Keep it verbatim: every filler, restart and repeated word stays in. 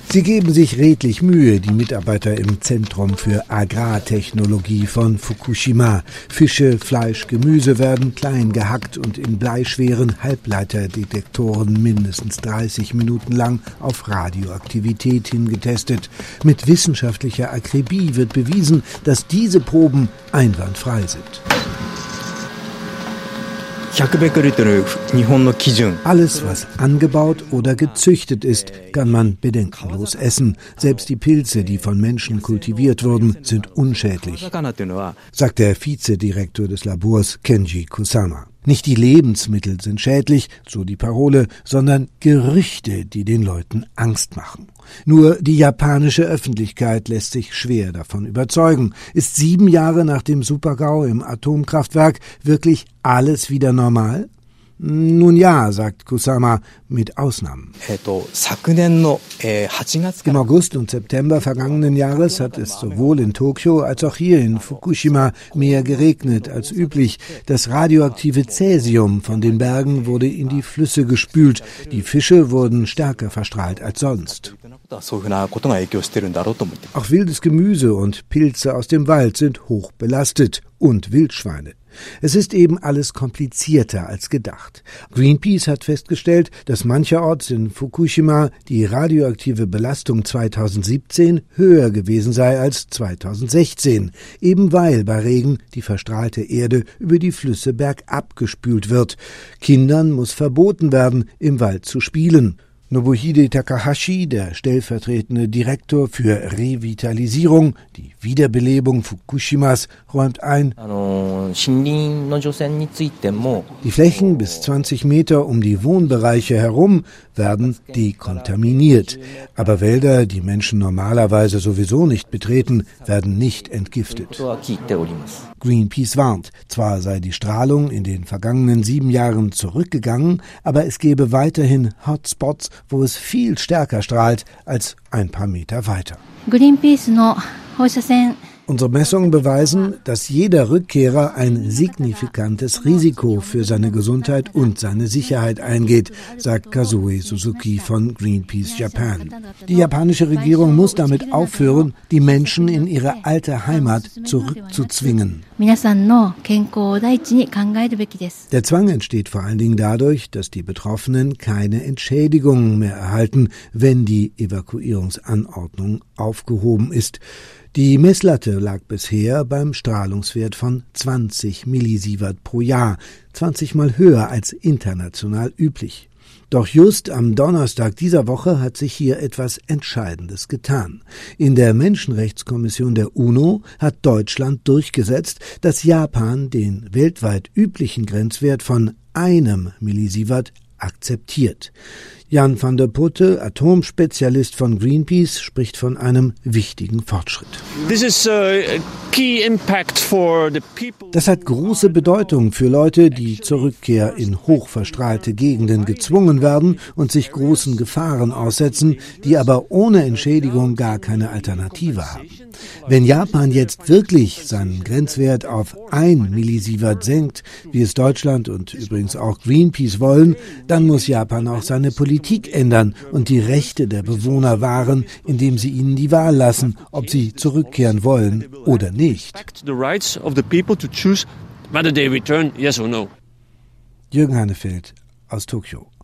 Sie geben sich redlich Mühe, die Mitarbeiter im Zentrum für Agrartechnologie von Fukushima. Fische, Fleisch, Gemüse werden klein gehackt und in bleischweren Halbleiterdetektoren mindestens dreißig Minuten lang auf Radioaktivität hingetestet. Mit wissenschaftlicher Akribie wird bewiesen, dass diese Proben einwandfrei sind. Alles, was angebaut oder gezüchtet ist, kann man bedenkenlos essen. Selbst die Pilze, die von Menschen kultiviert wurden, sind unschädlich, sagt der Vizedirektor des Labors Kenji Kusama. Nicht die Lebensmittel sind schädlich, so die Parole, sondern Gerüchte, die den Leuten Angst machen. Nur die japanische Öffentlichkeit lässt sich schwer davon überzeugen. Ist sieben Jahre nach dem Super-GAU im Atomkraftwerk wirklich alles wieder normal? Nun ja, sagt Kusama, mit Ausnahmen. Im August und September vergangenen Jahres hat es sowohl in Tokio als auch hier in Fukushima mehr geregnet als üblich. Das radioaktive Cäsium von den Bergen wurde in die Flüsse gespült. Die Fische wurden stärker verstrahlt als sonst. Auch wildes Gemüse und Pilze aus dem Wald sind hoch belastet und Wildschweine. Es ist eben alles komplizierter als gedacht. Greenpeace hat festgestellt, dass mancherorts in Fukushima die radioaktive Belastung zweitausendsiebzehn höher gewesen sei als zweitausendsechzehn, eben weil bei Regen die verstrahlte Erde über die Flüsse bergab gespült wird. Kindern muss verboten werden, im Wald zu spielen. Nobuhide Takahashi, der stellvertretende Direktor für Revitalisierung, die Wiederbelebung Fukushimas, räumt ein, die Flächen bis zwanzig Meter um die Wohnbereiche herum werden dekontaminiert. Aber Wälder, die Menschen normalerweise sowieso nicht betreten, werden nicht entgiftet. Greenpeace warnt, zwar sei die Strahlung in den vergangenen sieben Jahren zurückgegangen, aber es gebe weiterhin Hotspots, wo es viel stärker strahlt als ein paar Meter weiter. Unsere Messungen beweisen, dass jeder Rückkehrer ein signifikantes Risiko für seine Gesundheit und seine Sicherheit eingeht, sagt Kazue Suzuki von Greenpeace Japan. Die japanische Regierung muss damit aufhören, die Menschen in ihre alte Heimat zurückzuzwingen. Der Zwang entsteht vor allen Dingen dadurch, dass die Betroffenen keine Entschädigungen mehr erhalten, wenn die Evakuierungsanordnung aufgehoben ist. Die Messlatte lag bisher beim Strahlungswert von zwanzig Millisievert pro Jahr, zwanzig Mal höher als international üblich. Doch just am Donnerstag dieser Woche hat sich hier etwas Entscheidendes getan. In der Menschenrechtskommission der UNO hat Deutschland durchgesetzt, dass Japan den weltweit üblichen Grenzwert von einem Millisievert akzeptiert. Jan van der Putte, Atomspezialist von Greenpeace, spricht von einem wichtigen Fortschritt. Das hat große Bedeutung für Leute, die zur Rückkehr in hochverstrahlte Gegenden gezwungen werden und sich großen Gefahren aussetzen, die aber ohne Entschädigung gar keine Alternative haben. Wenn Japan jetzt wirklich seinen Grenzwert auf ein Millisievert senkt, wie es Deutschland und übrigens auch Greenpeace wollen, dann muss Japan auch seine Politik ändern und die Rechte der Bewohner wahren, indem sie ihnen die Wahl lassen, ob sie zurückkehren wollen oder nicht. Jürgen Hannefeld aus Tokio.